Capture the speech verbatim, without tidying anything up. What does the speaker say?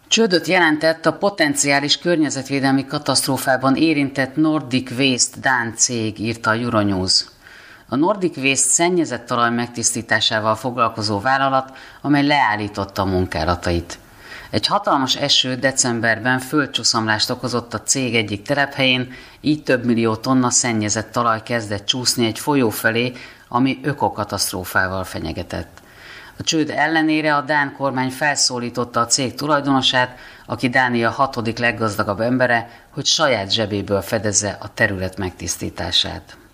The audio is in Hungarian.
Csődöt jelentett a potenciális környezetvédelmi katasztrófában érintett Nordic Waste dán cég, írta a Euronews. A Nordic Waste szennyezett talaj megtisztításával foglalkozó vállalat, amely leállította a munkálatait. Egy hatalmas eső decemberben földcsúszamlást okozott a cég egyik telephelyén, így több millió tonna szennyezett talaj kezdett csúszni egy folyó felé, ami ökokatasztrófával fenyegetett. A csőd ellenére a dán kormány felszólította a cég tulajdonosát, aki Dánia hatodik leggazdagabb embere, hogy saját zsebéből fedezze a terület megtisztítását.